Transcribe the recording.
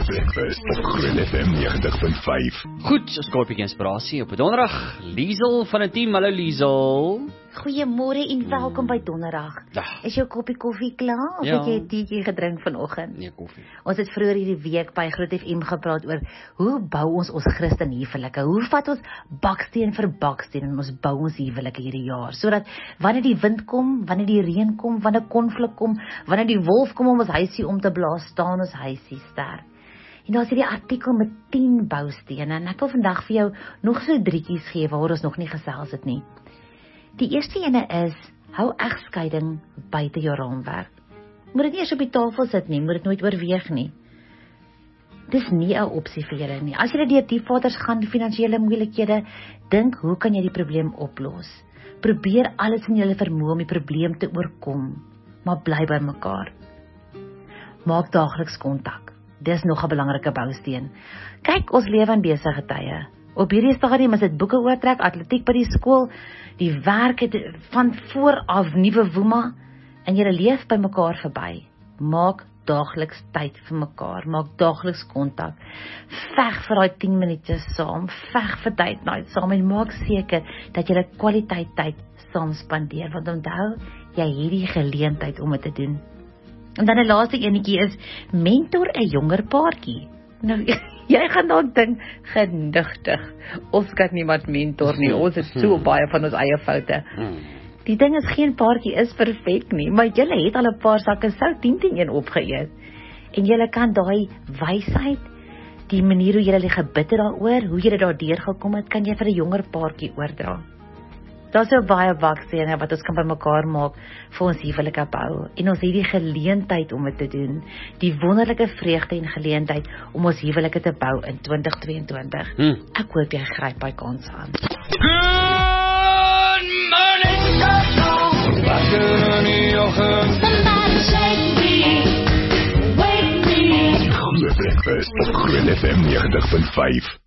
Breakfast op Groen FM 90.5. Goed, Skorpie Inspirasie op 'n donderdag. Liesel van 'n team, hallo Liesel. Goeiemôre en welkom by Donderdag. Is jou koppie koffie klaar of het jy 'n teetjie gedrink vanoggend? Nee, koffie. Ons het vroeër hierdie week by Groot FM gepraat oor hoe bou ons Christen huwelike? Hoe vat ons baksteen vir baksteen en ons bou ons huwelike hierdie jaar, sodat wanneer die wind kom, wanneer die reën kom, wanneer konflik kom, wanneer die wolf kom om ons huisie om te blaas, staan ons huisie sterk. En daar's hierdie artikel met 10 boustene en ek wil vandag vir jou nog so 3tjies gee waar ons nog nie gesels het nie. Die eerste ene is, hou egskeiding buite jou raamwerk. Moet dit nie eers op die tafel sit nie, moet dit nooit oorweeg nie. Dis nie 'n opsie vir julle nie. As julle deur die vaders gaan, finansiële moeilikhede, dink hoe kan jy die probleem oplos? Probeer alles in julle vermoë om die probleem te oorkom, maar bly by mekaar. Maak daagliks kontak. Dis nog 'n belangrike bousteen. Kyk, ons lewe in besige tye. Op hierdie stadium is dit boeke oortrek, atletiek by die skool, die werk het van vooraf nuwe woema en julle leef by mekaar verby. Maak daagliks tyd vir mekaar, maak daagliks kontak. Veg vir daai 10 minute saam, veg vir date night saam en maak seker dat julle kwaliteit tyd saam spandeer, want onthou, jy het hierdie geleentheid om dit te doen. En dan 'n laaste enetjie is, mentor 'n jonger paartjie. Nou, jy gaan dalk dink, genigtig, ons kan niemand mentor nie, ons het so baie van ons eie foute. Die ding is, geen paartjie is perfek nie, maar julle het al 'n paar sakke sout 10-10-1 opgeëet. En julle kan daai wysheid, die manier hoe julle gebid het daaroor, hoe julle daardeur gekom het, kan jy vir 'n jonger paartjie oordra. Daar's so baie bakstene wat ons kan by mekaar maak vir ons huwelike bou. En ons het die geleentheid om dit te doen. Die wonderlike vreugde en geleentheid om ons huwelike te bou in 2022. Ek hoop jy gryp by kans aan. Good morning, lekker in die oggend. Somebody shake me, wake me. Groen Breakfast op Groen FM 90.5.